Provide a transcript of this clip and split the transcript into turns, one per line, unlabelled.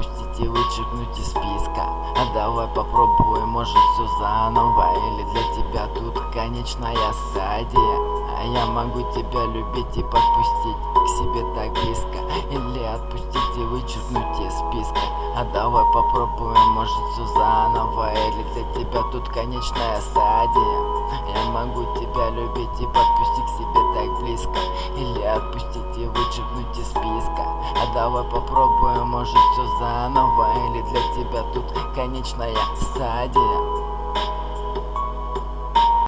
отпустить и вычеркнуть из списка. А давай попробуем, может все заново. Или для тебя тут конечная стадия. А я могу тебя любить и подпустить к себе так близко. Или отпустить и вычеркнуть из списка. А давай попробуем, может все заново. Или для тебя тут конечная стадия. Я могу тебя любить и подпустить к себе так близко. Или отпустить и вычеркнуть из списка. А давай попробуем, может все заново. Или для тебя тут конечная стадия.